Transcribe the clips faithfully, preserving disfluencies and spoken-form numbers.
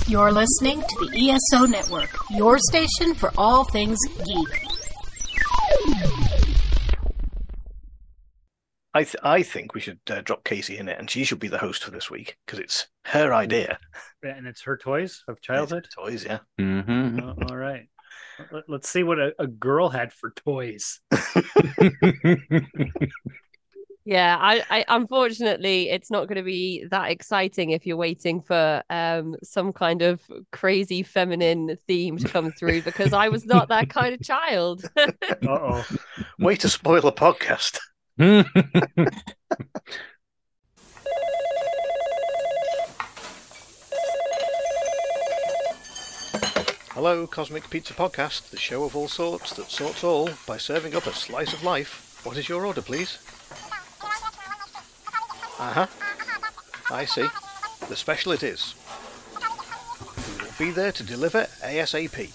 You're listening to the E S O Network, your station for all things geek. I th- I think we should uh, drop Casey in it, and she should be the host for this week because it's her idea. And it's her toys of childhood? It's toys, yeah. Mm-hmm. Uh, all right. Let, let's see what a, a girl had for toys. Yeah, I, I unfortunately it's not going to be that exciting if you're waiting for um some kind of crazy feminine theme to come through because I was not that kind of child. Uh-oh. Way to spoil the podcast. Hello, Cosmic Pizza Podcast, the show of all sorts that sorts all by serving up a slice of life. What is your order, please? Uh-huh. I see. The special it is. We will be there to deliver ASAP.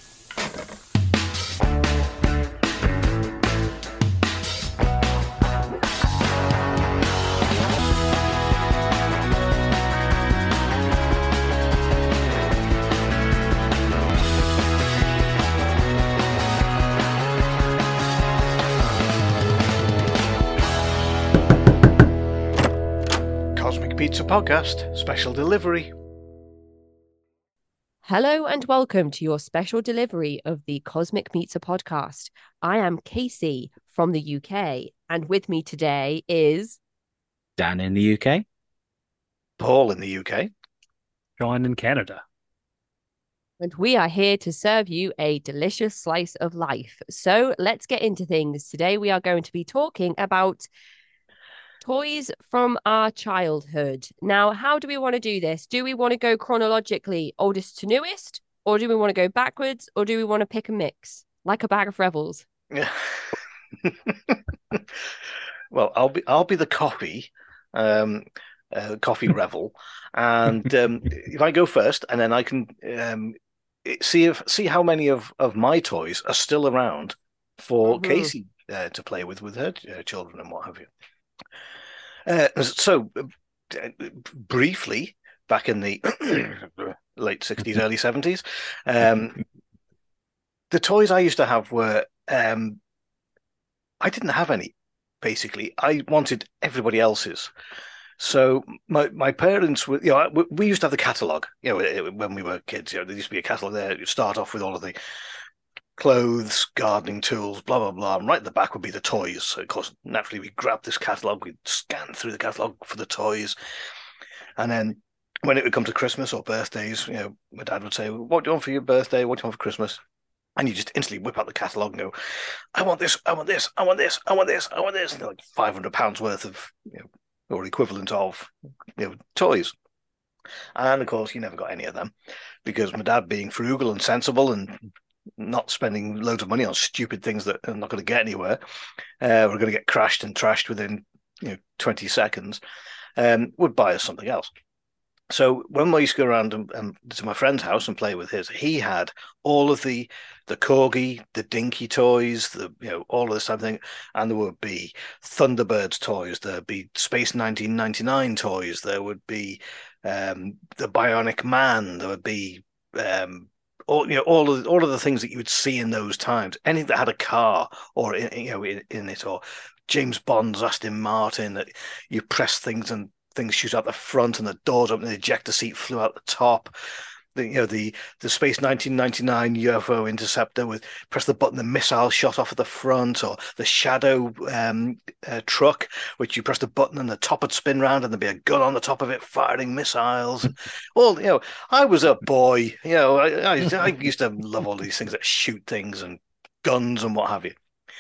Cosmic Pizza Podcast, special delivery. Hello and welcome to your special delivery of the Cosmic Pizza Podcast. I am Casey from the U K, and with me today is Dan in the U K. Paul in the U K. John in Canada. And we are here to serve you a delicious slice of life. So let's get into things. Today we are going to be talking about toys from our childhood. Now, how do we want to do this? Do we want to go chronologically, oldest to newest? Or do we want to go backwards? Or do we want to pick a mix? Like a bag of Rebels? Yeah. Well, I'll be I'll be the coffee, um, uh, coffee revel, and um, if I go first, and then I can um, see if see how many of, of my toys are still around for Mhm. Casey uh, to play with with her uh, children and what have you. Uh, so, uh, briefly, back in the late sixties, early seventies, um, the toys I used to have were, um, I didn't have any, basically. I wanted everybody else's. So my my parents were, you know, we, we used to have the catalogue, you know, when we were kids. You know, there used to be a catalogue there. You start off with all of the clothes, gardening tools, blah, blah, blah. And right at the back would be the toys. So, of course, naturally, we grab this catalogue, we'd scan through the catalogue for the toys. And then when it would come to Christmas or birthdays, you know, my dad would say, what do you want for your birthday? What do you want for Christmas? And you just instantly whip out the catalogue and go, I want this, I want this, I want this, I want this, I want this. And they're like five hundred pounds worth of, you know, or equivalent of, you know, toys. And, of course, you never got any of them because my dad, being frugal and sensible and not spending loads of money on stupid things that are not going to get anywhere, uh, we're going to get crashed and trashed within, you know, twenty seconds, um, would buy us something else. So when we used to go around and, and to my friend's house and play with his, he had all of the the corgi, the dinky toys, the you know all of this type of thing, and there would be Thunderbirds toys, there'd be Space nineteen ninety-nine toys, there would be um, the Bionic Man, there would be um, all you know all of all of the things that you would see in those times. Anything that had a car or in, you know in, in it, or James Bond's Aston Martin that you press things and things shoot out the front and the doors open, the ejector seat flew out the top. The, you know the the Space nineteen ninety-nine U F O interceptor with press the button, the missile shot off at the front, or the Shadow um, uh, truck, which you press the button and the top would spin round and there'd be a gun on the top of it firing missiles. Well, you know, I was a boy. You know, I, I, I used to love all these things that shoot things and guns and what have you.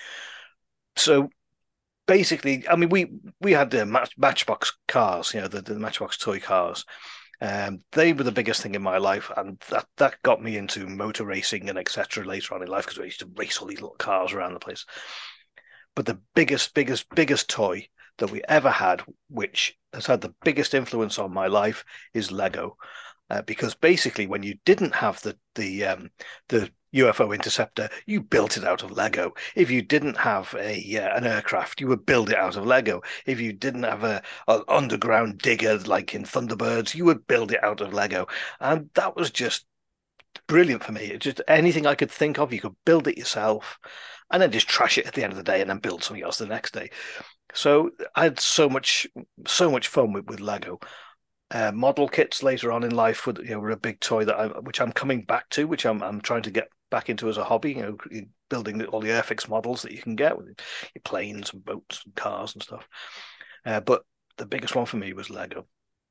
So basically, I mean, we we had the match, Matchbox cars, you know, the, the Matchbox toy cars. Um, they were the biggest thing in my life, and that, that got me into motor racing and et cetera later on in life because we used to race all these little cars around the place. But the biggest, biggest, biggest toy that we ever had, which has had the biggest influence on my life, is Lego. Uh, because basically, when you didn't have the the um, the U F O interceptor, you built it out of Lego. If you didn't have a uh, an aircraft, you would build it out of Lego. If you didn't have a an underground digger like in Thunderbirds, you would build it out of Lego. And that was just brilliant for me. It's just anything I could think of, you could build it yourself, and then just trash it at the end of the day, and then build something else the next day. So I had so much so much fun with with Lego. Uh, model kits later on in life were, you know, were a big toy that I, which I'm coming back to, which I'm I'm trying to get back into as a hobby. You know, building all the Airfix models that you can get with your planes and boats and cars and stuff. Uh, but the biggest one for me was Lego.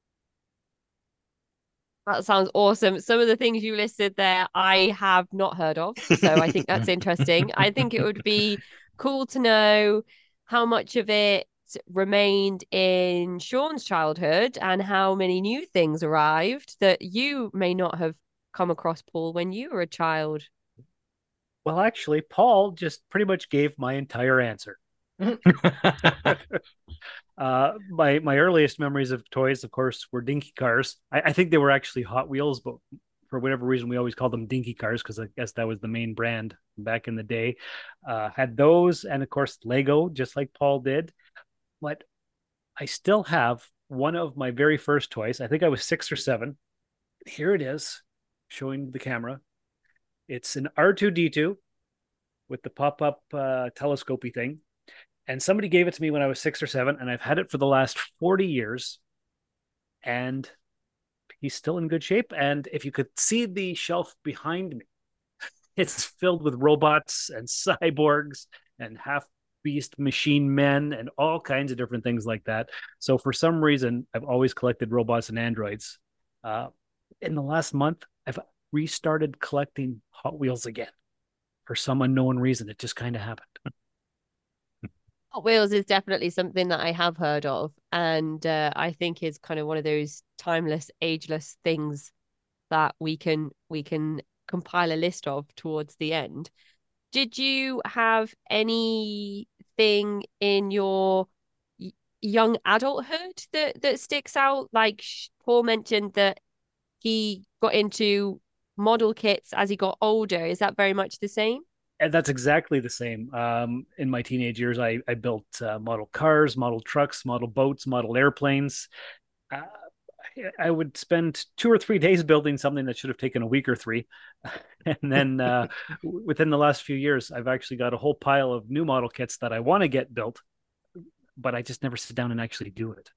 That sounds awesome. Some of the things you listed there, I have not heard of. So I think that's interesting. I think it would be cool to know how much of it remained in Sean's childhood and how many new things arrived that you may not have come across, Paul, when you were a child. Well, actually, Paul just pretty much gave my entire answer. uh, my my earliest memories of toys, of course, were dinky cars. I, I think they were actually Hot Wheels, but for whatever reason, we always called them dinky cars because I guess that was the main brand back in the day. Uh, had those, and of course, Lego, just like Paul did. But I still have one of my very first toys. I think I was six or seven. Here it is, showing the camera. It's an R two D two with the pop-up uh, telescopy thing. And somebody gave it to me when I was six or seven, and I've had it for the last forty years. And he's still in good shape. And if you could see the shelf behind me, it's filled with robots and cyborgs and half beast machine men and all kinds of different things like that. So for some reason, I've always collected robots and androids. Uh, in the last month, I've restarted collecting Hot Wheels again. For some unknown reason, it just kind of happened. Hot Wheels is definitely something that I have heard of, and uh, I think is kind of one of those timeless, ageless things that we can we can compile a list of towards the end. Did you have anything in your young adulthood that that sticks out? Like Paul mentioned that he got into model kits as he got older. Is that very much the same? And that's exactly the same. Um, in my teenage years, I, I built uh, model cars, model trucks, model boats, model airplanes. Uh, I would spend two or three days building something that should have taken a week or three. And then uh, within the last few years, I've actually got a whole pile of new model kits that I want to get built, but I just never sit down and actually do it.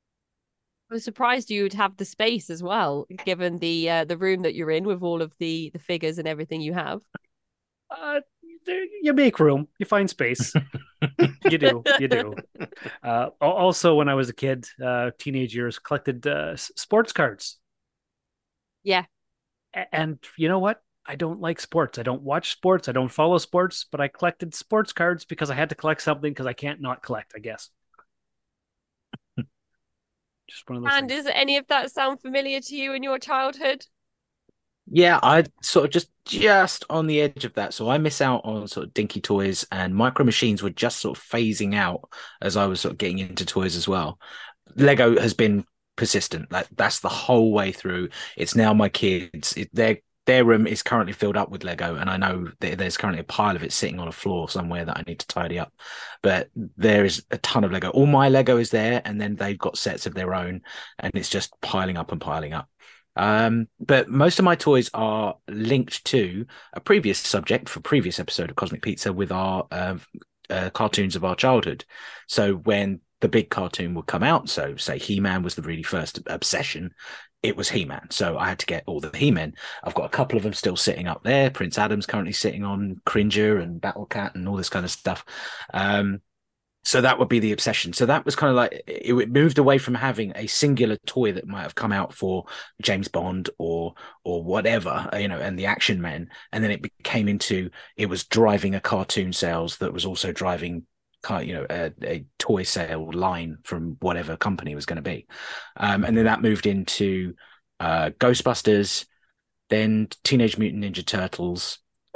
I was surprised you would have the space as well, given the uh, the room that you're in with all of the the figures and everything you have. Uh, there, you make room, you find space. you do, you do. Uh, also, when I was a kid, uh, teenage years, collected uh, sports cards. Yeah. And you know what? I don't like sports. I don't watch sports. I don't follow sports, but I collected sports cards because I had to collect something because I can't not collect, I guess. Just one of those And things. does any of that sound familiar to you in your childhood? Yeah, I sort of just just on the edge of that. So I miss out on sort of dinky toys, and Micro Machines were just sort of phasing out as I was sort of getting into toys as well. Lego has been persistent. Like that's the whole way through. It's now my kids. It, their their room is currently filled up with Lego, and I know that there's currently a pile of it sitting on a floor somewhere that I need to tidy up. But there is a ton of Lego. All my Lego is there, and then they've got sets of their own, and it's just piling up and piling up. Um, but most of my toys are linked to a previous subject for previous episode of Cosmic Pizza with our uh, uh, cartoons of our childhood. So when the big cartoon would come out, so say He-Man was the really first obsession, it was He-Man. So I had to get all the He-Men. I've got a couple of them still sitting up there. Prince Adam's currently sitting on Cringer and Battle Cat and all this kind of stuff. Um, So that would be the obsession. So that was kind of like it, it moved away from having a singular toy that might have come out for James Bond or or whatever, you know, and the Action Men, and then it became into it was driving a cartoon sales that was also driving, you know, a, a toy sale line from whatever company it was going to be, um, and then that moved into uh, Ghostbusters, then Teenage Mutant Ninja Turtles.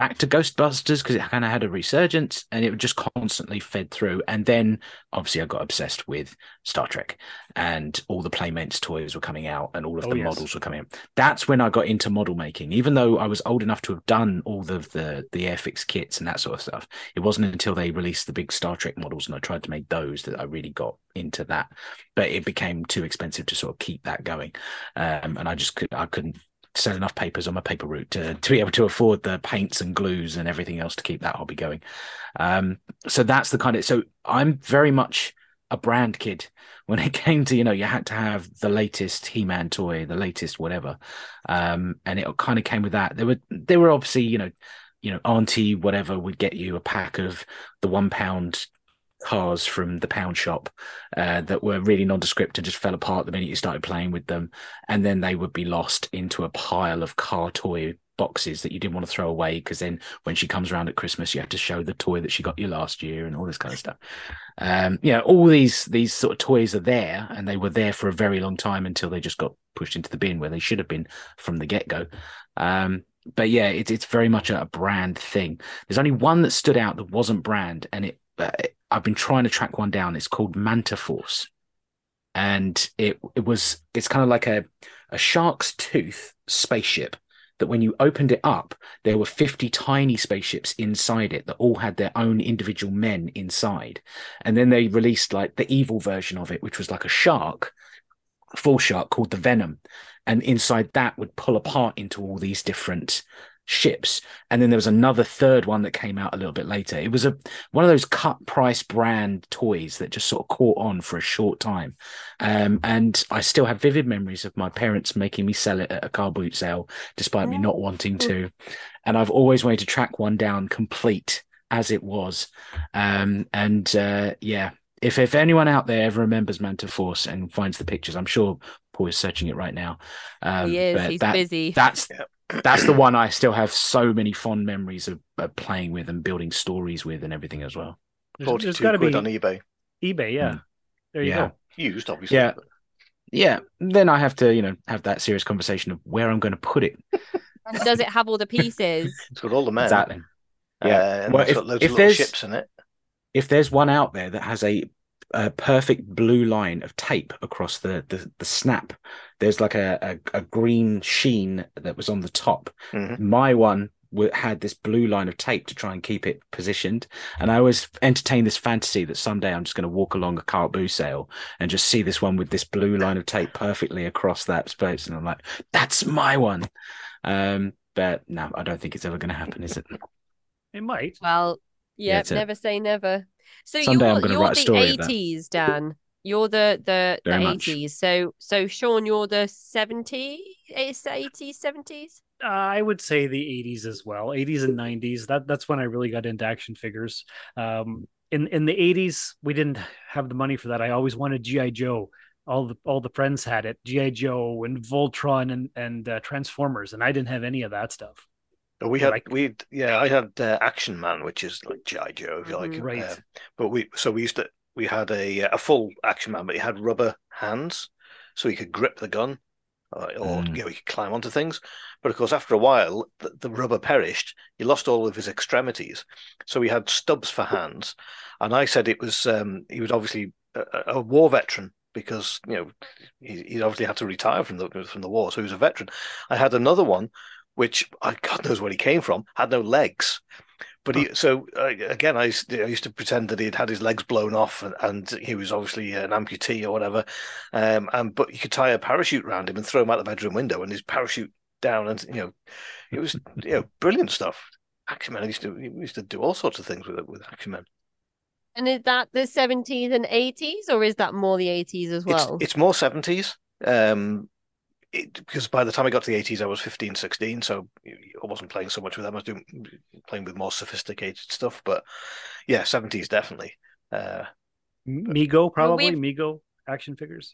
back to Ghostbusters because it kind of had a resurgence, and it just constantly fed through. And then obviously I got obsessed with Star Trek, and all the Playmates toys were coming out, and all of Oh, the yes. models were coming out. That's when I got into model making. Even though I was old enough to have done all of the the Airfix kits and that sort of stuff, it wasn't until they released the big Star Trek models and I tried to make those that I really got into that. But it became too expensive to sort of keep that going, um, and I just could I couldn't sell enough papers on my paper route to, to be able to afford the paints and glues and everything else to keep that hobby going. Um, so that's the kind of, so I'm very much a brand kid when it came to, you know, you had to have the latest He-Man toy, the latest whatever. Um, and it kind of came with that. There were, there were obviously, you know, you know, auntie, whatever would get you a pack of the one pound cars from the pound shop uh, that were really nondescript and just fell apart the minute you started playing with them, and then they would be lost into a pile of car toy boxes that you didn't want to throw away, because then when she comes around at Christmas you have to show the toy that she got you last year and all this kind of stuff. Um you know, all these these sort of toys are there, and they were there for a very long time until they just got pushed into the bin where they should have been from the get-go. um but yeah, it, it's very much a brand thing. There's only one that stood out that wasn't brand, and it uh, I've been trying to track one down. It's called Manta Force, and it it was it's kind of like a a shark's tooth spaceship that when you opened it up, there were fifty tiny spaceships inside it that all had their own individual men inside. And then they released like the evil version of it, which was like a shark, a full shark called the Venom, and inside that would pull apart into all these different ships. And then there was another third one that came out a little bit later. It was a one of those cut price brand toys that just sort of caught on for a short time. Um, and I still have vivid memories of my parents making me sell it at a car boot sale, despite me not wanting to. And I've always wanted to track one down complete as it was. Um, and uh, yeah, if if anyone out there ever remembers Manta Force and finds the pictures, I'm sure Paul is searching it right now. Um, He is. but He's that, busy. That's Yep. that's the one I still have so many fond memories of, of playing with and building stories with and everything as well. There's, there's forty-two got to quid be on eBay. eBay. Yeah, Mm. there you Yeah. go. Used, obviously. Yeah. but- Yeah. Then I have to, you know, have that serious conversation of where I'm going to put it. And does it have all the pieces? It's got all the men. Exactly. Uh, Yeah. and Well, it's if- got loads if of little there's- ships in it. If there's one out there that has a, a perfect blue line of tape across the, the, the snap, there's like a, a, a green sheen that was on the top. Mhm. My one w- had this blue line of tape to try and keep it positioned. And I always entertain this fantasy that someday I'm just going to walk along a cart boo sale and just see this one with this blue line of tape perfectly across that space. And I'm like, that's my one. Um, but no, I don't think it's ever going to happen, is it? It might. Well, yeah, that's it. never say never. So Someday you're I'm gonna you're write a the story of that. eighties, Dan. You're the the the Very much. eighties. So so Sean, you're the seventies, eighties, seventies. Uh, I would say the eighties as well, eighties and nineties. That that's when I really got into action figures. Um, in in the eighties, we didn't have the money for that. I always wanted G I Joe. All the all the friends had it, G I Joe and Voltron and and uh, Transformers, and I didn't have any of that stuff. But we had, Like- we yeah, I had uh, Action Man, which is like G I Joe, if you like. Mhm. Right. Uh, but we, so we used to, we had a a full Action Man, but he had rubber hands, so he could grip the gun, or, or Mm. you know, he could climb onto things. But of course, after a while, the, the rubber perished. He lost all of his extremities, so he had stubs for hands. And I said it was um, he was obviously a, a war veteran, because you know he, he obviously had to retire from the from the war, so he was a veteran. I had another one, which I God knows where he came from, had no legs. But he, so uh, again, I used, I used to pretend that he had had his legs blown off, and, and he was obviously an amputee or whatever. Um, and but you could tie a parachute around him and throw him out the bedroom window, and his parachute down, and you know, it was you know brilliant stuff. Action Man, I used to we used to do all sorts of things with it with Action Man. And is that the seventies and eighties, or is that more the eighties as well? It's it's more seventies. Um, it, because by the time I got to the eighties, I was fifteen, sixteen, so I wasn't playing so much with them. I was doing playing with more sophisticated stuff. But yeah, seventies definitely. Uh, Mego, probably we've- Mego action figures.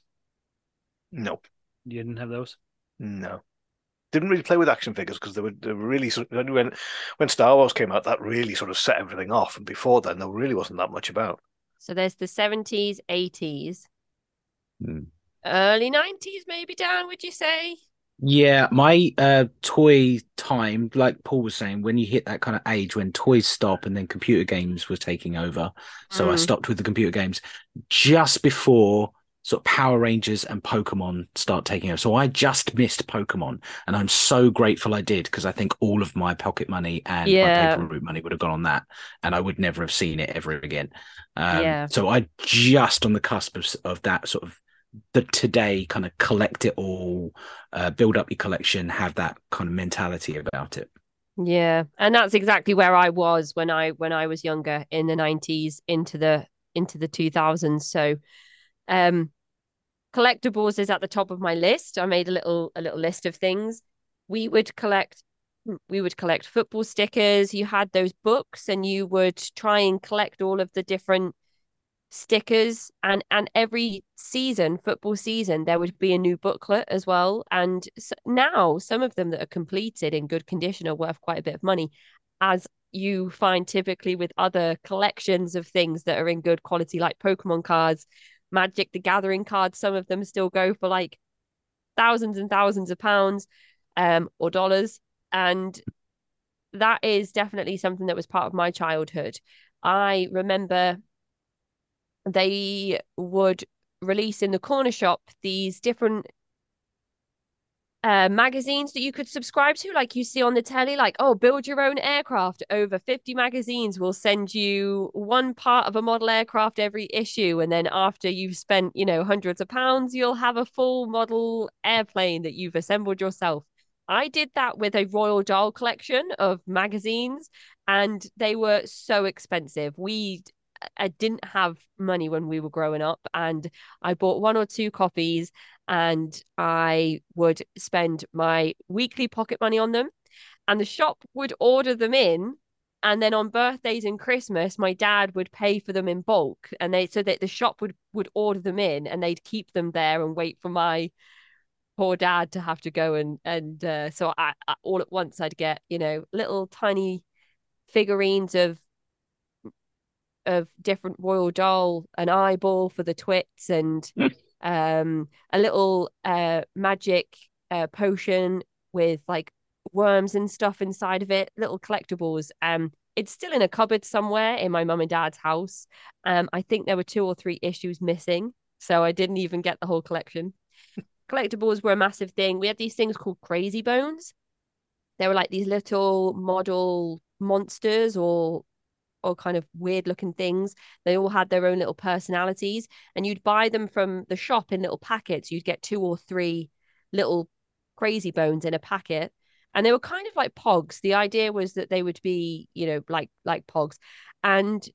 no, You didn't have those. no, didn't really play with action figures because they were, they were really sort of, when when Star Wars came out, that really sort of set everything off. And before then, there really wasn't that much about. So there's the seventies, eighties, Hmm. early nineties, maybe, Dan, would you say? Yeah, my uh toy time, like Paul was saying, when you hit that kind of age when toys stop and then computer games were taking over. So I Mm. stopped with the computer games just before sort of Power Rangers and Pokemon start taking over. So I just missed Pokemon, and I'm so grateful I did because I think all of my pocket money and my paper Yeah, route money would have gone on that, and I would never have seen it ever again. Um, yeah. so I just on the cusp of, of that sort of the today kind of collect it all, uh, build up your collection, have that kind of mentality about it. Yeah, and that's exactly where I was when I when I was younger in the nineties into the into the two thousands. So, um collectibles is at the top of my list. I made a little a little list of things. We would collect we would collect football stickers. You had those books and you would try and collect all of the different stickers, and and every season football season there would be a new booklet as well, and so now some of them that are completed in good condition are worth quite a bit of money, as you find typically with other collections of things that are in good quality like Pokemon cards, Magic the Gathering cards. Some of them still go for like thousands and thousands of pounds, um or dollars, and that is definitely something that was part of my childhood. I remember they would release in the corner shop these different uh, magazines that you could subscribe to, like you see on the telly, like, oh, build your own aircraft. Over fifty magazines will send you one part of a model aircraft every issue. And then after you've spent, you know, hundreds of pounds, you'll have a full model airplane that you've assembled yourself. I did that with a Royal Dahl collection of magazines, and they were so expensive. We I didn't have money when we were growing up, and I bought one or two copies, and I would spend my weekly pocket money on them, and the shop would order them in. And then on birthdays and Christmas, my dad would pay for them in bulk, and they so that the shop would would order them in, and they'd keep them there and wait for my poor dad to have to go and and uh, so I, I all at once I'd get, you know, little tiny figurines of of different Royal Doll, an eyeball for the twits, and um a little uh magic uh potion with like worms and stuff inside of it, little collectibles. Um it's still in a cupboard somewhere in my mum and dad's house. um I think there were two or three issues missing, so I didn't even get the whole collection. Collectibles were a massive thing. We had these things called Crazy Bones. They were like these little model monsters, or or kind of weird looking things. They all had their own little personalities, and you'd buy them from the shop in little packets. You'd get two or three little Crazy Bones in a packet, and they were kind of like pogs. The idea was that they would be, you know, like like pogs, and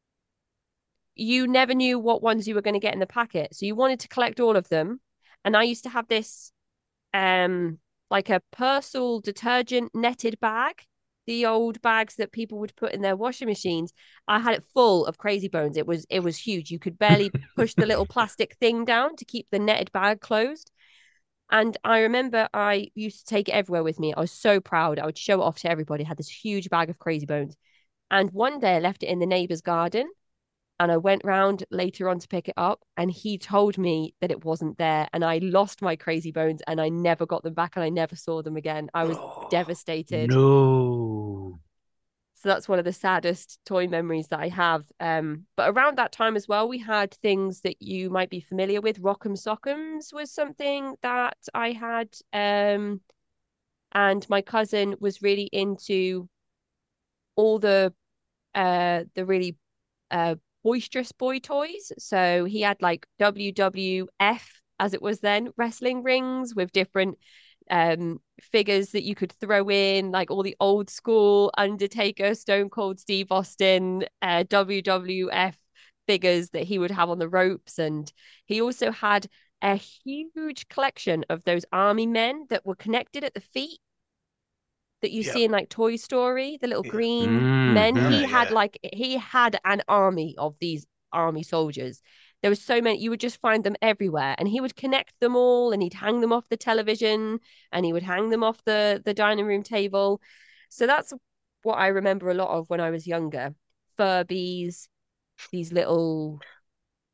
you never knew what ones you were going to get in the packet. So you wanted to collect all of them. And I used to have this um like a Persil detergent netted bag, the old bags that people would put in their washing machines. I had it full of Crazy Bones. It was it was huge. You could barely push the little plastic thing down to keep the netted bag closed. And I remember I used to take it everywhere with me. I was so proud. I would show it off to everybody. I had this huge bag of Crazy Bones. And one day I left it in the neighbor's garden, and I went round later on to pick it up, and he told me that it wasn't there, and I lost my Crazy Bones, and I never got them back, and I never saw them again. I was Oh, devastated. No. So that's one of the saddest toy memories that I have. Um, but around that time as well, we had things that you might be familiar with. Rock'em Sock'ems was something that I had. Um, and my cousin was really into all the uh the really uh boisterous boy toys. So he had like W W F, as it was then, wrestling rings with different um figures that you could throw in, like all the old school Undertaker, Stone Cold Steve Austin, uh W W F figures that he would have on the ropes. And he also had a huge collection of those army men that were connected at the feet, that you yeah, see in like Toy Story, the little yeah. green men. Mhm. Uh, He had yeah. like he had an army of these army soldiers. There was so many, you would just find them everywhere. And he would connect them all, and he'd hang them off the television, and he would hang them off the the dining room table. So that's what I remember a lot of when I was younger. Furbies, these little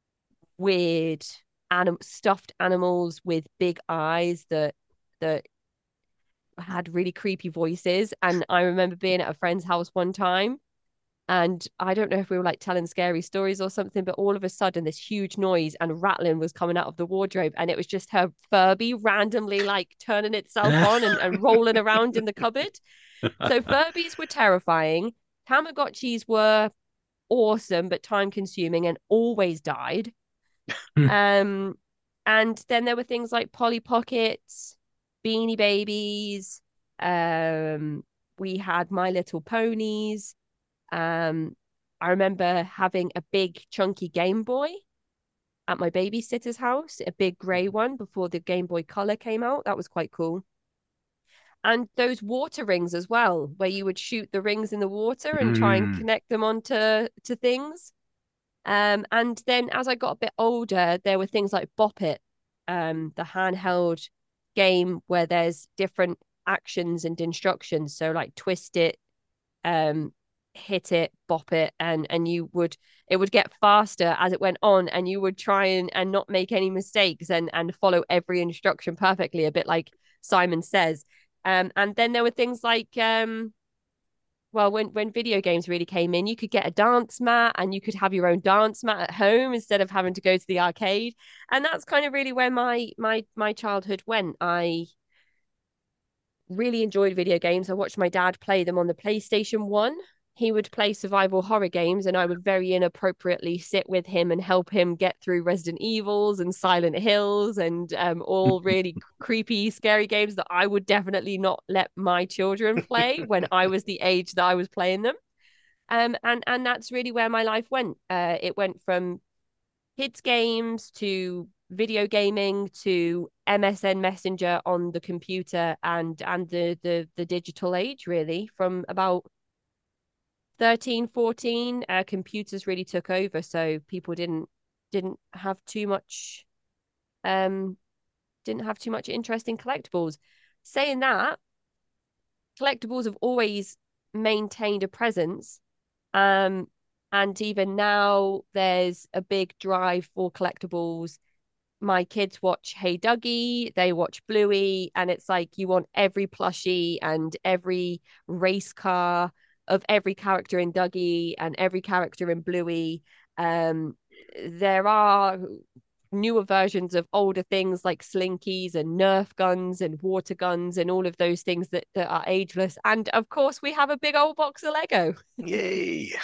weird anim- stuffed animals with big eyes that that had really creepy voices. And I remember being at a friend's house one time, and I don't know if we were like telling scary stories or something, but all of a sudden this huge noise and rattling was coming out of the wardrobe, and it was just her Furby randomly like turning itself on and, and rolling around in the cupboard. So Furbies were terrifying. Tamagotchis were awesome, but time consuming and always died. um, and then there were things like Polly Pockets, Beanie Babies. Um, we had My Little Ponies. Um, I remember having a big chunky Game Boy at my babysitter's house, a big grey one before the Game Boy Color came out. That was quite cool. And those water rings as well, where you would shoot the rings in the water and try and Mm. connect them onto to things. Um, and then as I got a bit older, there were things like Bop It, um, the handheld game where there's different actions and instructions. So like twist it, um, hit it, bop it, and and you would it would get faster as it went on, and you would try and and not make any mistakes and and follow every instruction perfectly, a bit like Simon Says. Um, and then there were things like, um, well, when, when video games really came in, you could get a dance mat and you could have your own dance mat at home instead of having to go to the arcade. And that's kind of really where my my my childhood went. I really enjoyed video games. I watched my dad play them on the PlayStation one. He would play survival horror games, and I would very inappropriately sit with him and help him get through Resident Evils and Silent Hills and um, all really creepy, scary games that I would definitely not let my children play when I was the age that I was playing them. Um, and and that's really where my life went. Uh, it went from kids games to video gaming to M S N Messenger on the computer and and the the the digital age, really, from about thirteen, fourteen, uh, computers really took over, so people didn't didn't have too much um didn't have too much interest in collectibles. Saying that, collectibles have always maintained a presence, um and even now there's a big drive for collectibles. My kids watch Hey Dougie, they watch Bluey, and it's like you want every plushie and every race car of every character in Dougie and every character in Bluey. Um, there are newer versions of older things like Slinkies and Nerf guns and water guns and all of those things that, that are ageless. And of course, we have a big old box of Lego. Yay!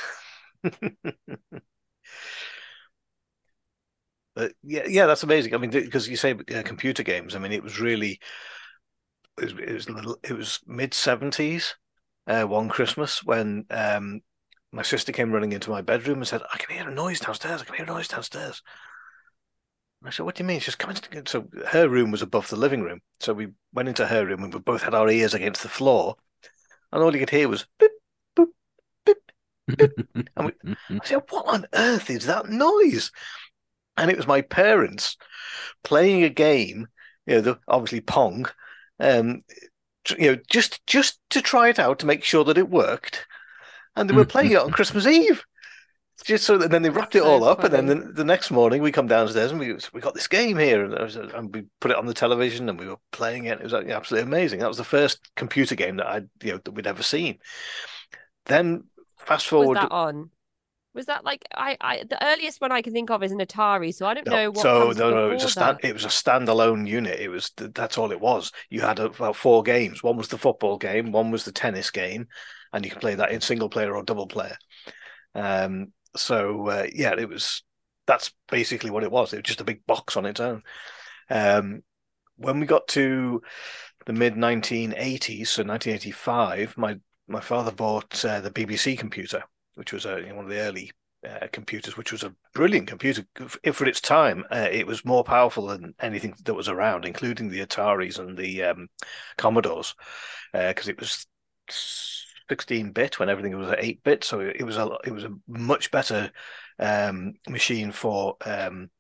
But yeah, yeah, that's amazing. I mean, because you say uh, computer games. I mean, it was really it was it was, little, it was mid seventies. Uh, one Christmas when um, my sister came running into my bedroom and said, "I can hear a noise downstairs. I can hear a noise downstairs." And I said, "What do you mean?" She's coming to... So her room was above the living room, so we went into her room and we both had our ears against the floor, and all you could hear was boop, boop, boop, boop. And we, I said, "What on earth is that noise?" And it was my parents playing a game, you know, the, obviously Pong, um, you know, just just to try it out to make sure that it worked. And they were playing it on Christmas Eve. Just so that then they wrapped it So all up, funny. and then the, the next morning we come downstairs and we we got this game here, and, I was, and we put it on the television and we were playing it. It was like, absolutely amazing. That was the first computer game that I you know that we'd ever seen. Then fast Was forward. that on? Was that like I, I the earliest one I can think of is an Atari, so I don't No, know what so comes no, no, it was a before stand, that. it was a standalone unit. It was that's all it was. You had about four games. One was the football game, one was the tennis game, and you could play that in single player or double player. Um, so uh, yeah, it was. That's basically what it was. It was just a big box on its own. Um, when we got to the mid nineteen eighties, so nineteen eighty-five, my my father bought uh, the B B C computer, which was uh, you know, one of the early uh, computers, which was a brilliant computer. For its time, uh, it was more powerful than anything that was around, including the Ataris and the um, Commodores, because uh, it was sixteen bit when everything was at eight bit. So it was a it was a much better um, machine for. Um,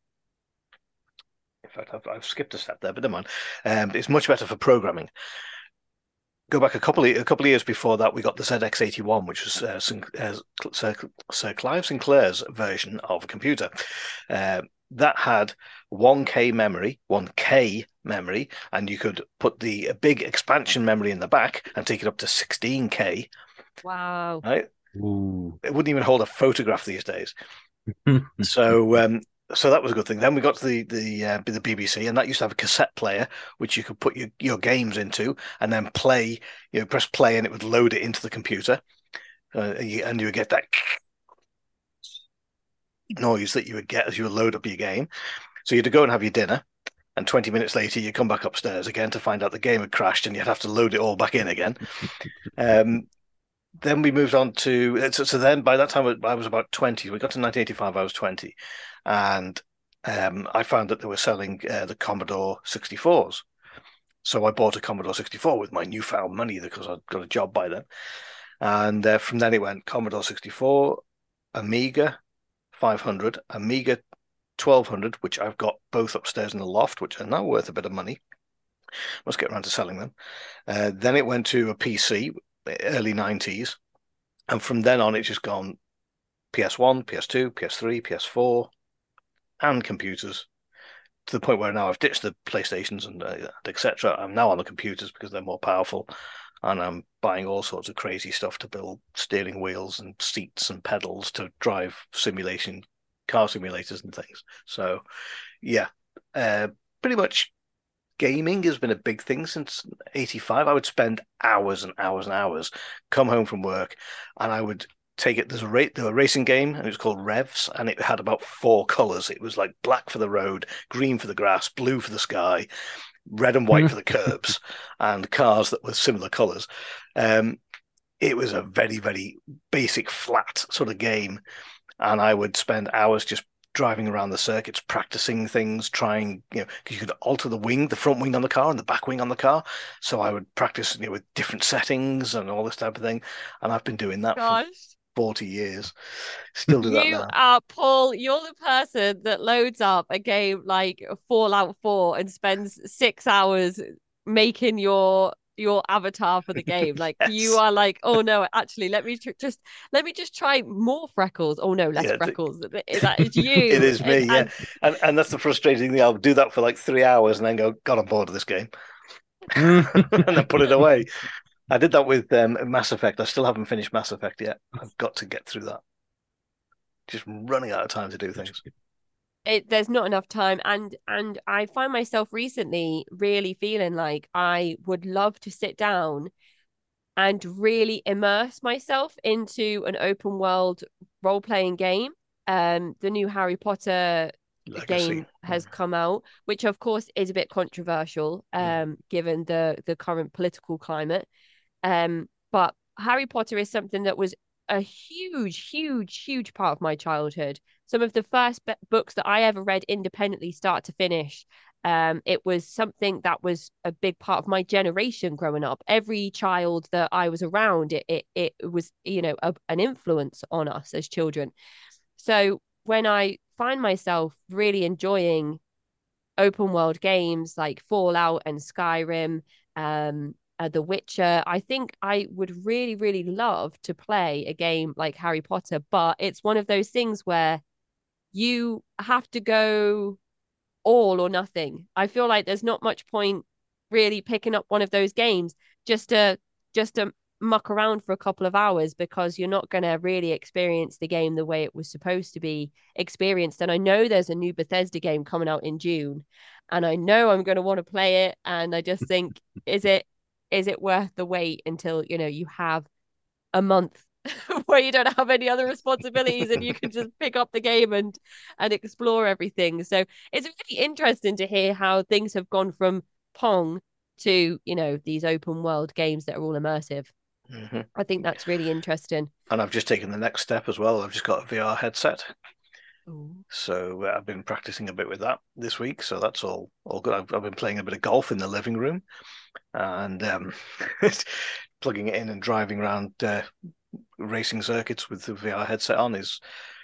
in fact, I've, I've skipped a step there, but never mind. Um, it's much better for programming. Go back a couple of a couple of years before that, we got the Z X eighty-one, which was uh, uh, Sir, Sir Clive Sinclair's version of a computer. Uh, that had one K memory, one K memory, and you could put the a big expansion memory in the back and take it up to sixteen K. Wow. Right? Ooh. It wouldn't even hold a photograph these days. So um, so that was a good thing. Then we got to the the uh, the B B C, and that used to have a cassette player which you could put your, your games into, and then play. You know, press play, and it would load it into the computer, uh, you, and you would get that noise that you would get as you would load up your game. So you'd go and have your dinner, and twenty minutes later you come back upstairs again to find out the game had crashed, and you'd have to load it all back in again. um, then we moved on to so, so then by that time I was about twenty. We got to nineteen eighty-five. I was twenty, and um, I found that they were selling uh, the Commodore sixty-fours. So I bought a Commodore sixty-four with my newfound money because I'd got a job by then. And uh, from then it went Commodore sixty-four, Amiga five hundred, Amiga twelve hundred, which I've got both upstairs in the loft, which are now worth a bit of money. Must get around to selling them. Uh, then it went to a P C, early nineties. And from then on, it's just gone P S one, P S two, P S three, P S four, and computers, to the point where now I've ditched the PlayStations and uh, et cetera. I'm now on the computers because they're more powerful, and I'm buying all sorts of crazy stuff to build steering wheels and seats and pedals to drive simulation, car simulators and things. So, yeah, uh, pretty much gaming has been a big thing since eighty-five. I would spend hours and hours and hours, come home from work, and I would take it. There's a, ra- there was a racing game, and it was called Revs, and it had about four colors. It was like black for the road, green for the grass, blue for the sky, red and white for the curbs, and cars that were similar colors. Um, it was a very, very basic, flat sort of game, and I would spend hours just driving around the circuits, practicing things, trying, you know, because you could alter the wing, the front wing on the car and the back wing on the car. So I would practice, you know, with different settings and all this type of thing. And I've been doing that Gosh. for forty years. Still do that You now. are, Paul, you're the person that loads up a game like Fallout four and spends six hours making your your avatar for the game. Like Yes. you are like, oh no, actually, let me tr- just let me just try more freckles. Oh no, less Yeah, the- freckles. That is you. It is me, And- yeah. and- And and that's the frustrating thing. I'll do that for like three hours and then go, God, I'm bored of this game. and then put it away. I did that with um, Mass Effect. I still haven't finished Mass Effect yet. I've got to get through that. Just running out of time to do things. it, there's not enough time, and and I find myself recently really feeling like I would love to sit down and really immerse myself into an open world role-playing game. Um, the new Harry Potter Legacy. game has come out, which of course is a bit controversial, um, Mm. given the the current political climate. Um, but Harry Potter is something that was a huge, huge, huge part of my childhood. Some of the first be- books that I ever read independently, start to finish. Um, it was something that was a big part of my generation growing up. Every child that I was around, it it, it was, you know, a, an influence on us as children. So when I find myself really enjoying open world games like Fallout and Skyrim, um, uh, The Witcher, I think I would really, really love to play a game like Harry Potter. But it's one of those things where you have to go all or nothing. I feel like there's not much point really picking up one of those games just to just to muck around for a couple of hours, because you're not going to really experience the game the way it was supposed to be experienced. And I know there's a new Bethesda game coming out in June, and I know I'm going to want to play it. And I just think, is it is it worth the wait until, you know, you have a month where you don't have any other responsibilities and you can just pick up the game and and explore everything. So it's really interesting to hear how things have gone from Pong to, you know, these open world games that are all immersive. Mm-hmm. I think that's really interesting. And I've just taken the next step as well. I've just got a V R headset. Ooh. So uh, I've been practicing a bit with that this week. So that's all all good. I've, I've been playing a bit of golf in the living room, and um, plugging it in and driving around uh, racing circuits with the V R headset on is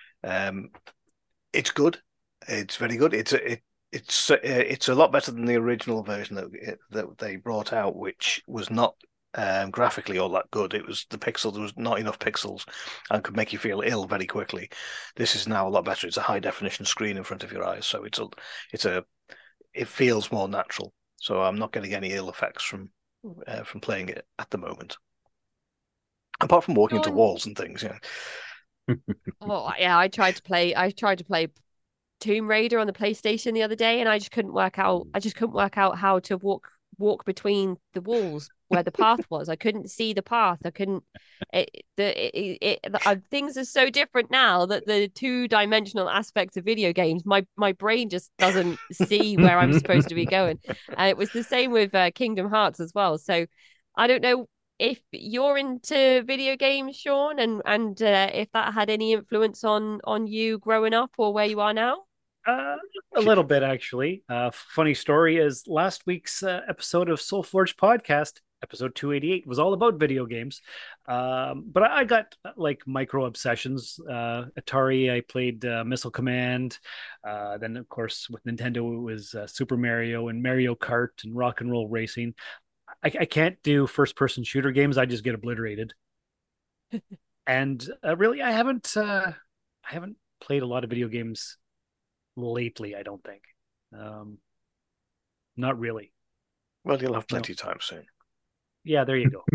um, it's good. It's very good. It's a, it it's uh, it's a lot better than the original version that that they brought out, which was not um, graphically all that good. It was the pixels. There was not enough pixels and could make you feel ill very quickly. This is now a lot better. It's a high definition screen in front of your eyes, so it's a it's a it feels more natural. so I'm not getting any ill effects from uh, from playing it at the moment. Apart from walking into Sean- walls and things, yeah. Oh yeah, I tried to play. I tried to play Tomb Raider on the PlayStation the other day, and I just couldn't work out. I just couldn't work out how to walk walk between the walls where the path was. I couldn't see the path. I couldn't. It, the it, it, it, uh, things are so different now that the two dimensional aspects of video games, my my brain just doesn't see where I'm supposed to be going. And it was the same with uh, Kingdom Hearts as well. So I don't know if you're into video games, Sean, and and uh, if that had any influence on on you growing up or where you are now. Uh, a little bit, actually. Uh, funny story is last week's uh, episode of Soul Forge podcast, episode two eighty-eight, was all about video games. Um, but I, I got like micro obsessions. Uh, Atari, I played uh, Missile Command. Uh, then, of course, with Nintendo, it was uh, Super Mario and Mario Kart and Rock and Roll Racing. I, I can't do first person shooter games. I just get obliterated. And uh, really, I haven't. Uh, I haven't played a lot of video games lately, I don't think. Um, not really. Well, you'll have plenty of time soon. Yeah, there you go.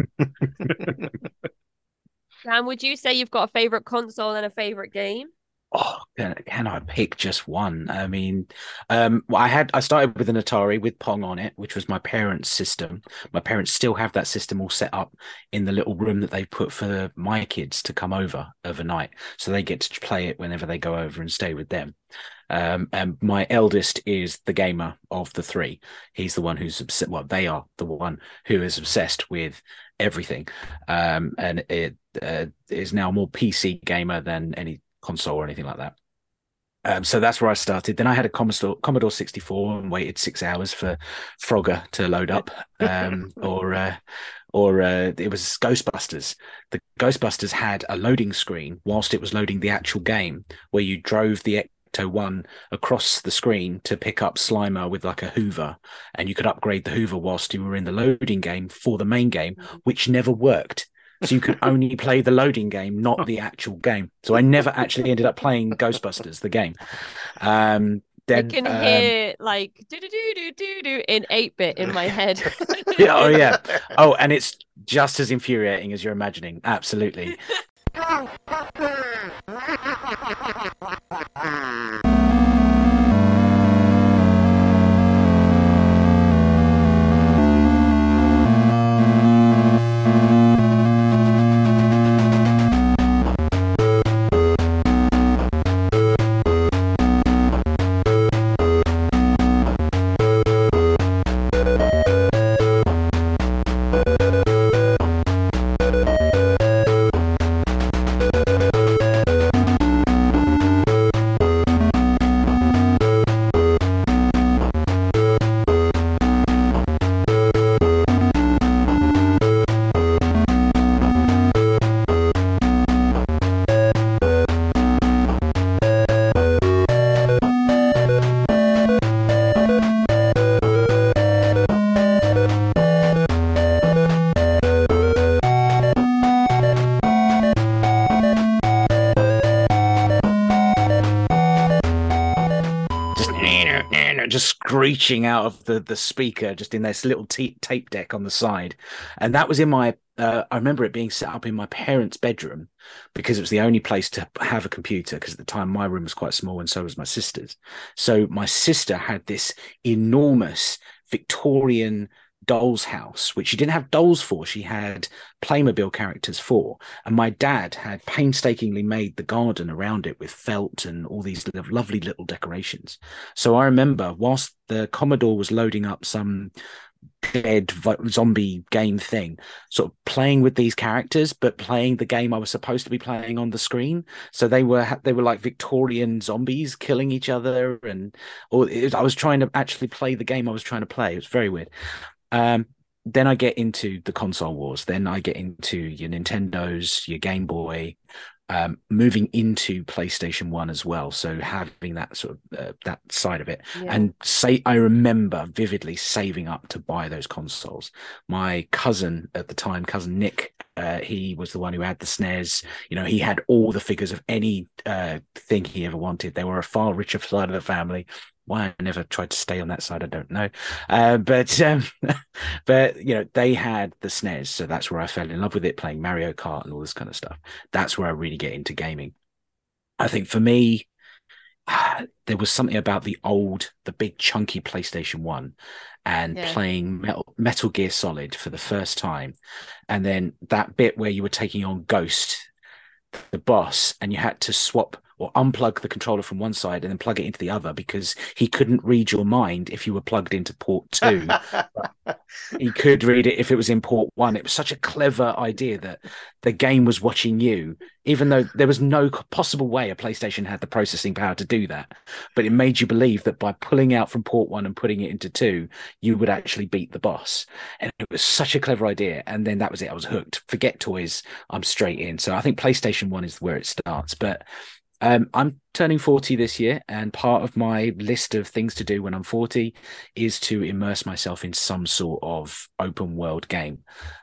Sam, would you say you've got a favorite console and a favorite game? Oh, can, can I pick just one? I mean, um, well, I had I started with an Atari with Pong on it, which was my parents' system. My parents still have that system all set up in the little room that they put for my kids to come over overnight, so they get to play it whenever they go over and stay with them. Um, and my eldest is the gamer of the three. He's the one who's obsessed. Well, they are the one who is obsessed with everything, um, and it uh, is now more P C gamer than any console or anything like that. Um, so that's where I started. Then I had a Commodore, Commodore sixty-four and waited six hours for Frogger to load up, um, or uh, or uh, it was Ghostbusters. The Ghostbusters had a loading screen whilst it was loading the actual game, where you drove the Ecto one across the screen to pick up Slimer with like a Hoover, and you could upgrade the Hoover whilst you were in the loading game for the main game, which never worked. So you could only play the loading game, not the actual game. So I never actually ended up playing Ghostbusters, the game. Um, then, I can um, hear like do do do do do do in eight bit in my head. yeah, oh yeah. Oh, and it's just as infuriating as you're imagining. Absolutely. Just screeching out of the, the speaker, just in this little t- tape deck on the side. And that was in my, uh, I remember it being set up in my parents' bedroom because it was the only place to have a computer, because at the time my room was quite small and so was my sister's. So my sister had this enormous Victorian doll's house, which she didn't have dolls for, she had Playmobil characters for. And my dad had painstakingly made the garden around it with felt and all these lovely little decorations. So I remember whilst the Commodore was loading up some dead zombie game thing, sort of playing with these characters, but playing the game I was supposed to be playing on the screen. So they were they were like Victorian zombies killing each other, and or it, I was trying to actually play the game I was trying to play. It was very weird. Um, then I get into the console wars. Then I get into your Nintendos, your Game Boy, um, moving into PlayStation One as well. So having that sort of uh, that side of it, Yeah. and say I remember vividly saving up to buy those consoles. My cousin at the time, cousin Nick, uh, he was the one who had the S N E S. You know, he had all the figures of any uh, thing he ever wanted. They were a far richer side of the family. Why I never tried to stay on that side, I don't know. Uh, but um, but you know, they had the S N E S, so that's where I fell in love with it, playing Mario Kart and all this kind of stuff. That's where I really get into gaming. I think for me, there was something about the old, the big chunky PlayStation One, and Yeah. playing Metal, Metal Gear Solid for the first time, and then that bit where you were taking on Ghost, the boss, and you had to swap or unplug the controller from one side and then plug it into the other because he couldn't read your mind if you were plugged into port two. He could read it if it was in port one. It was such a clever idea that the game was watching you, even though there was no possible way a PlayStation had the processing power to do that. But it made you believe that by pulling out from port one and putting it into two, you would actually beat the boss. And it was such a clever idea. And then that was it. I was hooked. Forget toys. I'm straight in. So I think PlayStation one is where it starts. But Um, I'm turning forty this year, and part of my list of things to do when I'm forty is to immerse myself in some sort of open world game.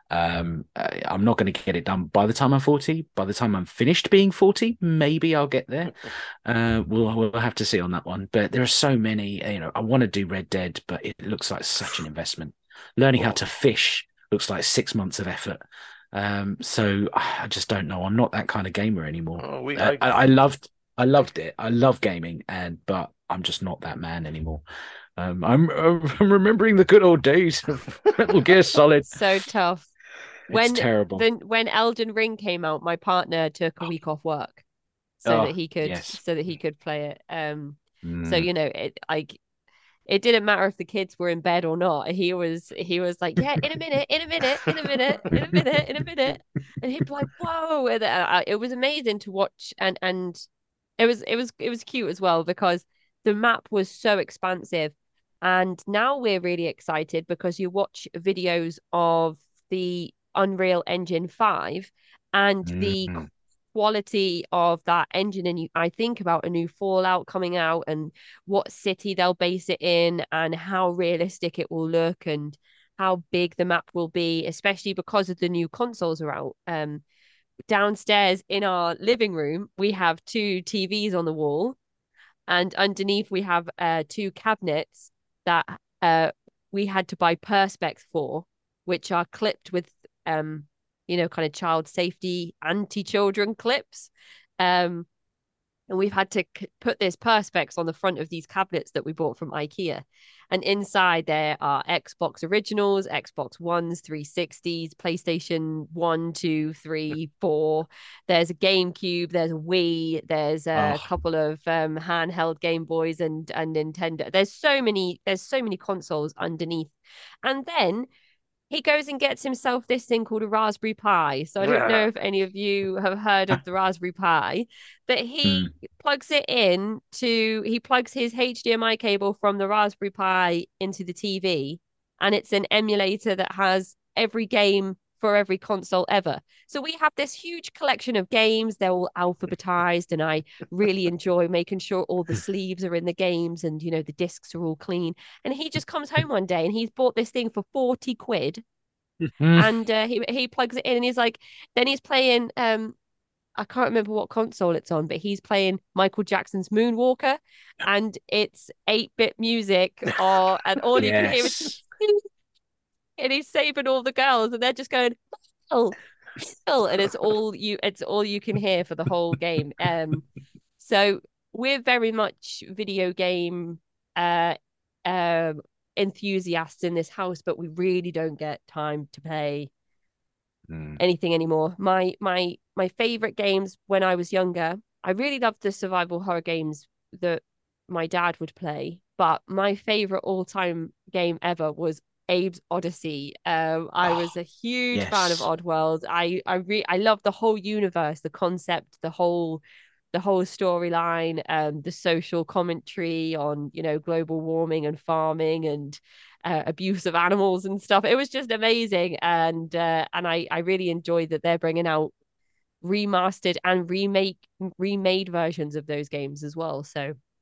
Um, I- I'm not going to get it done by the time I'm forty. By the time I'm finished being forty, maybe I'll get there. Uh, we'll, we'll have to see on that one. But there are so many, you know, I want to do Red Dead, but it looks like such an investment. Learning how to fish looks like six months of effort. Um, so I just don't know. I'm not that kind of gamer anymore. Oh, we, Uh, I, I, I loved, I loved it. I love gaming, and but I'm just not that man anymore. Um, I'm, I'm remembering the good old days of Metal Gear Solid. So tough. It's When terrible. then when Elden Ring came out, my partner took a week off work so Oh, that he could yes. so that he could play it. Um, so Mm. you know, it like it didn't matter if the kids were in bed or not. He was he was like, yeah, in a minute, in a minute, in a minute, in a minute, in a minute, and he'd be like, whoa! And uh, it was amazing to watch, and and it was it was it was cute as well because the map was so expansive. And now we're really excited because you watch videos of the Unreal Engine five and the Mm. quality of that engine. And you, I think about a new Fallout coming out and what city they'll base it in and how realistic it will look and how big the map will be, especially because of the new consoles are out. Um, downstairs in our living room, we have two T Vs on the wall, and underneath we have uh, two cabinets that uh, we had to buy perspex for, which are clipped with um, you know, kind of child safety anti-children clips. Um, and we've had to c- put this perspex on the front of these cabinets that we bought from IKEA. And inside there are Xbox originals, Xbox Ones, three sixties, PlayStation One, Two, Three, Four. There's a GameCube, there's a Wii, there's a Oh. couple of um, handheld Game Boys and and Nintendo. There's so many, there's so many consoles underneath. And then he goes and gets himself this thing called a Raspberry Pi. So I don't know if any of you have heard of the Raspberry Pi, but he Mm. plugs it in to, he plugs his H D M I cable from the Raspberry Pi into the T V, and it's an emulator that has every game for every console ever. So we have this huge collection of games. They're all alphabetized, and I really enjoy making sure all the sleeves are in the games and, you know, the discs are all clean. And he just comes home one day and he's bought this thing for forty quid, Mm. and uh, he he plugs it in and he's like, then he's playing um I can't remember what console it's on, but he's playing Michael Jackson's Moonwalker, and it's eight-bit music, or and all you can hear is Yes. and he's saving all the girls, and they're just going, oh, oh, and it's all you it's all you can hear for the whole game. Um, so we're very much video game uh um enthusiasts in this house, but we really don't get time to play Mm. anything anymore. My my my favorite games when I was younger, I really loved the survival horror games that my dad would play, but my favorite all-time game ever was Abe's Odyssey. Um, I Oh, was a huge fan of yes. Oddworld. I I re I love the whole universe, the concept, the whole the whole storyline, um, the social commentary on, you know, global warming and farming and uh, abuse of animals and stuff. It was just amazing, and uh, and I I really enjoyed that they're bringing out remastered and remake remade versions of those games as well. So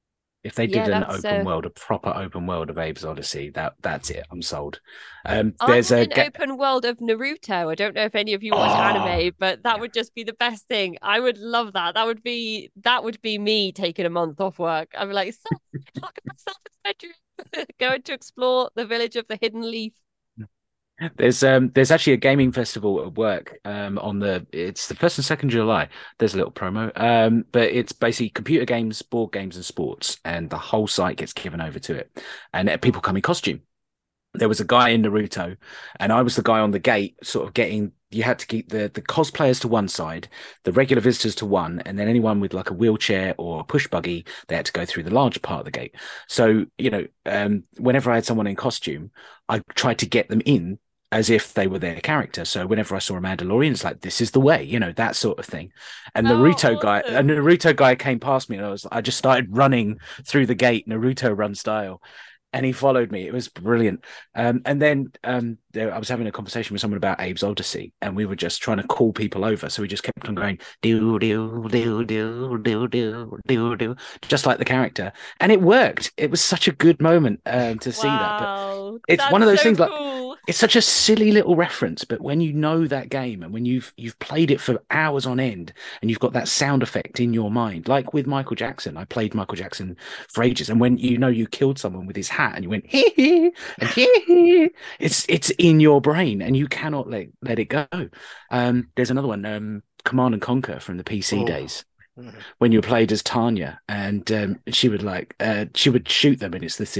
If they Yeah, did an that's open uh, world, a proper open world of Abe's Odyssey, that that's it. I'm sold. Um, I there's want a an ga- open world of Naruto. I don't know if any of you watch oh, anime, but that yeah. would just be the best thing. I would love that. That would be that would be me taking a month off work. I'd be like, so lock myself in the bedroom, going to explore the village of the Hidden Leaf. There's um there's actually a gaming festival at work um on the it's the first and second of July. There's a little promo. Um but it's basically computer games, board games and sports, and the whole site gets given over to it. And uh, people come in costume. There was a guy in Naruto, and I was the guy on the gate, sort of getting. You had to keep the the cosplayers to one side, the regular visitors to one, and then anyone with like a wheelchair or a push buggy, they had to go through the larger part of the gate. So you know, um, whenever I had someone in costume, I tried to get them in as if they were their character. So whenever I saw a Mandalorian, it's like, this is the way, you know, that sort of thing. And Oh, Naruto guy, a awesome. Naruto guy came past me, and I was, I just started running through the gate, Naruto run style. And he followed me. It was brilliant. Um, and then um, there, I was having a conversation with someone about Abe's Odyssey, and we were just trying to call people over. So we just kept on going, do, do, do, do, do, do, do, do, just like the character. And it worked. It was such a good moment um, to see that. But Wow, it's that's one of those so things like, cool. it's such a silly little reference, but when you know that game and when you've you've played it for hours on end and you've got that sound effect in your mind, like with Michael Jackson, I played Michael Jackson for ages, and when you know you killed someone with his hat and you went hee hee and hee hee, it's it's in your brain and you cannot let let it go. Um, there's another one, um, Command and Conquer from the P C Oh. days. Mhm. When you played as Tanya, and um, she would like uh, she would shoot them, and it's this.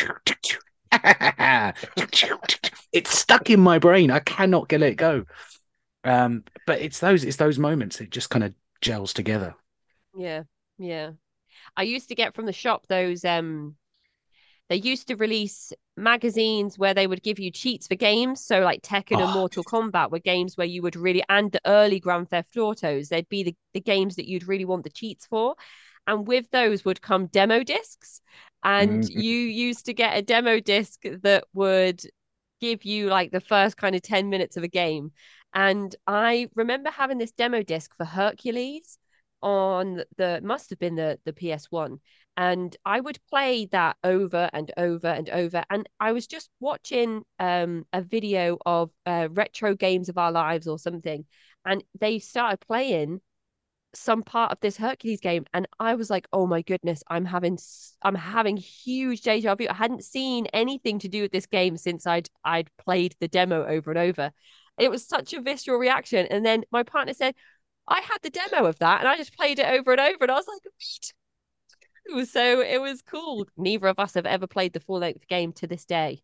It's stuck in my brain. I cannot get it go. Um, but it's those it's those moments. It just kind of gels together. Yeah, yeah. I used to get from the shop those um they used to release magazines where they would give you cheats for games. So like Tekken and Oh, Mortal Kombat were games where you would really, and the early Grand Theft Autos, they'd be the, the games that you'd really want the cheats for. And with those would come demo discs. And mm, you used to get a demo disc that would give you like the first kind of ten minutes of a game. And I remember having this demo disc for Hercules on the must have been the the P S one, and I would play that over and over and over. And I was just watching um a video of uh, retro games of our lives or something, and they started playing some part of this Hercules game, and I was like, oh my goodness, I'm having I'm having huge deja vu. I hadn't seen anything to do with this game since I'd I'd played the demo over and over. It was such a visceral reaction. And then my partner said, I had the demo of that and I just played it over and over. And I was like, me too. So it was cool. Neither of us have ever played the full length game to this day.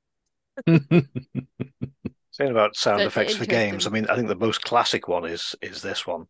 Saying about sound So it's effects for games, I interesting. mean, I think the most classic one is is this one.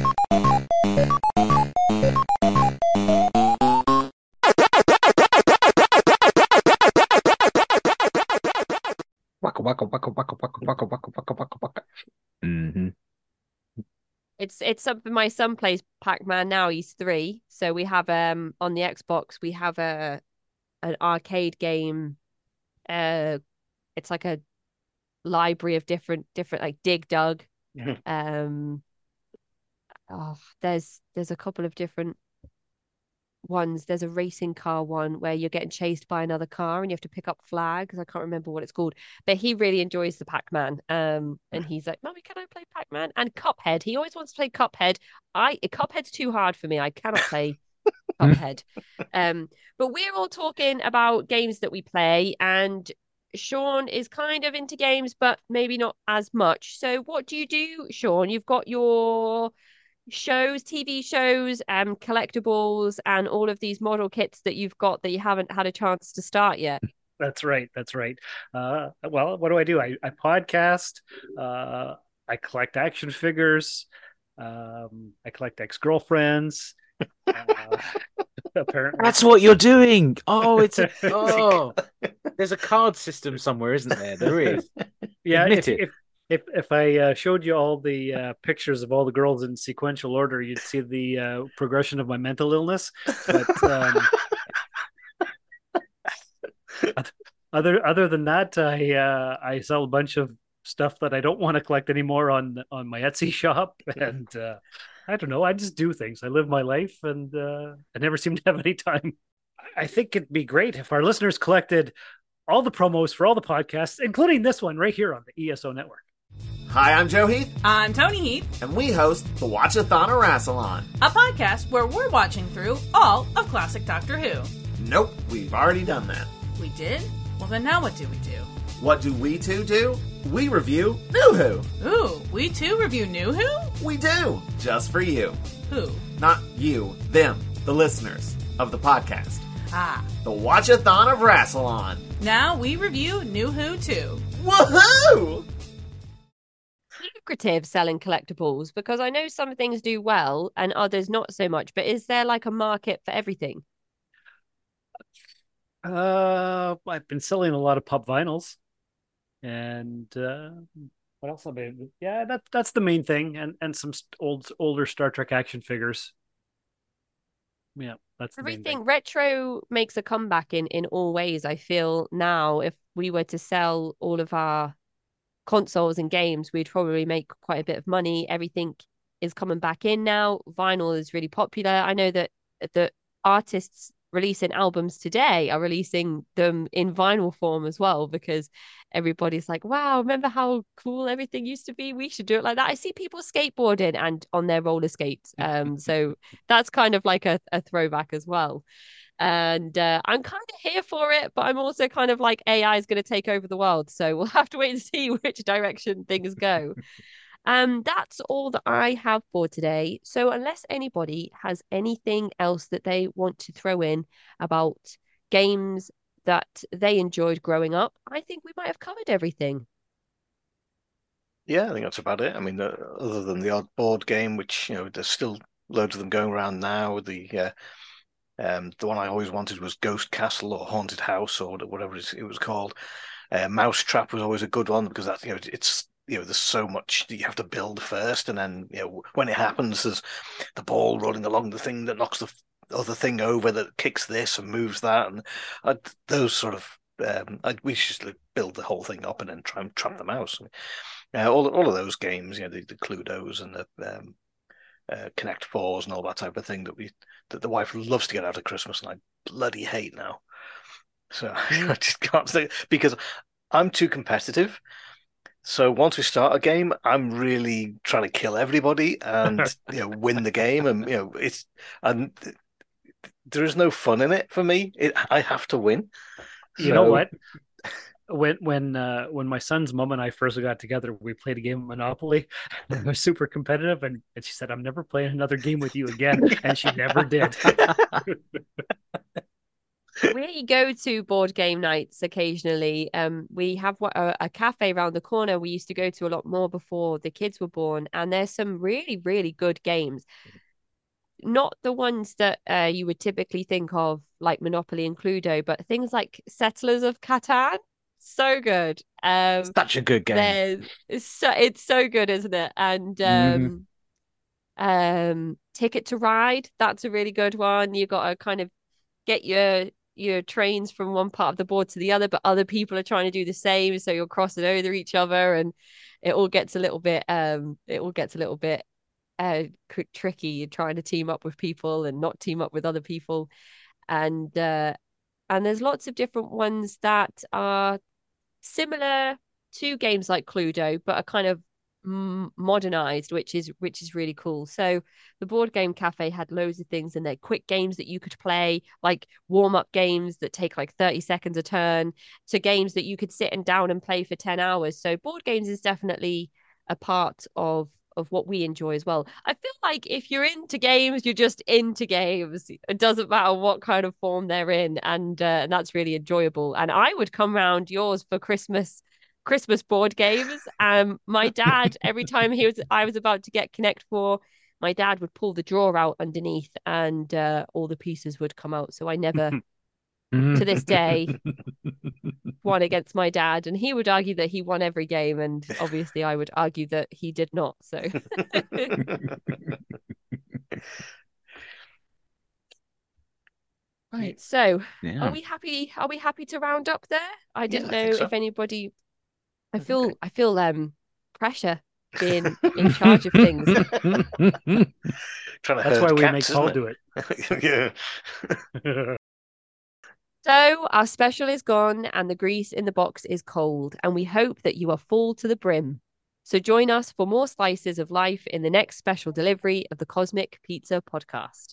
waka waka waka waka waka waka waka waka waka waka. Mhm. It's it's something my son plays Pac-Man now. He's three. So we have um on the Xbox, we have a an arcade game. Uh it's like a library of different different like Dig Dug. Mhm. Um oh, there's there's a couple of different ones. There's a racing car one where you're getting chased by another car and you have to pick up flags. I can't remember what it's called, but he really enjoys the Pac-Man. Um, and he's like, "Mommy, can I play Pac-Man?" And Cuphead. He always wants to play Cuphead. I Cuphead's too hard for me. I cannot play Cuphead. Um, but we're all talking about games that we play, and Sean is kind of into games, but maybe not as much. So, what do you do, Sean? You've got your shows, T V shows, um, collectibles, and all of these model kits that you've got that you haven't had a chance to start yet. That's right. That's right. Uh, well, what do I do? I, I podcast. Uh, I collect action figures. Um, I collect ex-girlfriends. Uh, apparently, That's what you're doing. Oh, it's a oh. There's a card system somewhere, isn't there? There is. yeah. Admit If, it. if if if I uh, showed you all the uh, pictures of all the girls in sequential order, you'd see the uh, progression of my mental illness. But um, other other than that, I uh, I sell a bunch of stuff that I don't want to collect anymore on on my Etsy shop, and uh, I don't know. I just do things. I live my life, and uh, I never seem to have any time. I think it'd be great if our listeners collected all the promos for all the podcasts, including this one right here on the E S O Network. Hi, I'm Joe Heath. I'm Tony Heath. And we host the Watchathon of Rassilon, a podcast where we're watching through all of classic Doctor Who. Nope, we've already done that. We did? Well, then now what do we do? What do we two do? We review New Who. Ooh, we too review New Who? We do, just for you. Who? Not you, them, the listeners of the podcast. Ah. The Watchathon of Rassilon. Now we review New Who too. Woohoo! Lucrative selling collectibles, because I know some things do well and others not so much, but is there like a market for everything? Uh, I've been selling a lot of pop vinyls, and uh, what else have I been? Yeah, that that's the main thing, and and some old older Star Trek action figures. Yeah, that's the main Everything thing. retro makes a comeback in in all ways. I feel now if we were to sell all of our consoles and games, we'd probably make quite a bit of money. Everything is coming back in now. Vinyl is really popular. I know that the artists releasing albums today are releasing them in vinyl form as well, because everybody's like, wow, remember how cool everything used to be? We should do it like that. I see people skateboarding and on their roller skates. Um, so that's kind of like a, a throwback as well. And uh, I'm kind of here for it, but I'm also kind of like A I is going to take over the world. So we'll have to wait and see which direction things go. Um, that's all that I have for today. So unless anybody has anything else that they want to throw in about games that they enjoyed growing up, I think we might have covered everything. Yeah, I think that's about it. I mean, uh, other than the odd board game, which, you know, there's still loads of them going around now. The uh, um, the one I always wanted was Ghost Castle or Haunted House or whatever it was called. Uh, Mousetrap was always a good one because that, you know, it's, you know, there's so much that you have to build first, and then, you know, when it happens, there's the ball rolling along the thing that knocks the other thing over, that kicks this and moves that, and uh, those sort of um, I, we should build the whole thing up and then try and trap the mouse. Uh, all all of those games, you know, the, the Cluedos and the um, uh, Connect Fours and all that type of thing that we that the wife loves to get out at Christmas, and I bloody hate now. So I just can't say, because I'm too competitive. So once we start a game, I'm really trying to kill everybody and, you know, win the game, and, you know, it's and there is no fun in it for me. It, I have to win. You So- know what? When when uh, when my son's mom and I first got together, we played a game of Monopoly. It was super competitive, and, and she said, "I'm never playing another game with you again," and she never did. We go to board game nights occasionally. Um, we have a, a cafe around the corner we used to go to a lot more before the kids were born, and there's some really, really good games. Not the ones that uh, you would typically think of, like Monopoly and Cluedo, but things like Settlers of Catan. So good. Um, Such a good game. there's it's so it's so good, isn't it? And um, um, Ticket to Ride. That's a really good one. You got to kind of get your your trains from one part of the board to the other, but other people are trying to do the same, so you're crossing over each other, and it all gets a little bit um, it all gets a little bit uh tricky. You're trying to team up with people and not team up with other people, and uh, and there's lots of different ones that are similar to games like Cluedo, but are kind of m- modernized, which is which is really cool. So the board game cafe had loads of things in there, quick games that you could play, like warm-up games that take like thirty seconds a turn, to games that you could sit and down and play for ten hours. So board games is definitely a part of of what we enjoy as well. I feel like if you're into games, you're just into games. It doesn't matter what kind of form they're in, and uh, and that's really enjoyable. And I would come round yours for Christmas Christmas board games. Um, my dad, every time he was I was about to get Connect Four, my dad would pull the drawer out underneath, and uh, all the pieces would come out. So I never, to this day, won against my dad, and he would argue that he won every game, and obviously I would argue that he did not. So right, so Yeah. are we happy are we happy to round up there? I didn't I think know so. if anybody I feel I feel um pressure being in charge of things. Trying to That's herd why we cats, make isn't Paul it? do it. Yeah. So our special is gone and the grease in the box is cold, and we hope that you are full to the brim. So join us for more slices of life in the next special delivery of the Cosmic Pizza Podcast.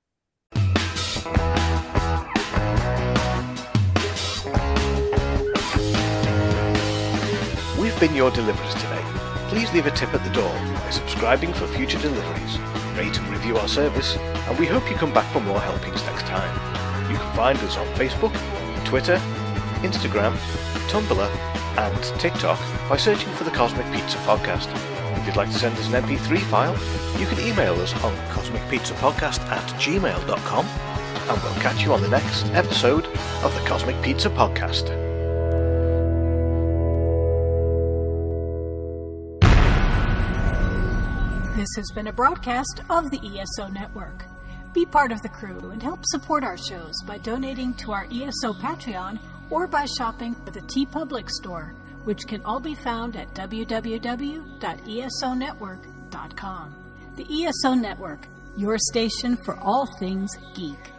We've been your deliverers today. Please leave a tip at the door by subscribing for future deliveries. Rate and review our service, and we hope you come back for more helpings next time. You can find us on Facebook, Twitter, Instagram, Tumblr, and TikTok by searching for the Cosmic Pizza Podcast. If you'd like to send us an M P three file, you can email us on cosmicpizzapodcast at gmail dot com, and we'll catch you on the next episode of the Cosmic Pizza Podcast. This has been a broadcast of the E S O Network. Be part of the crew and help support our shows by donating to our E S O Patreon or by shopping at the TeePublic store, which can all be found at w w w dot e s o network dot com. The E S O Network, your station for all things geek.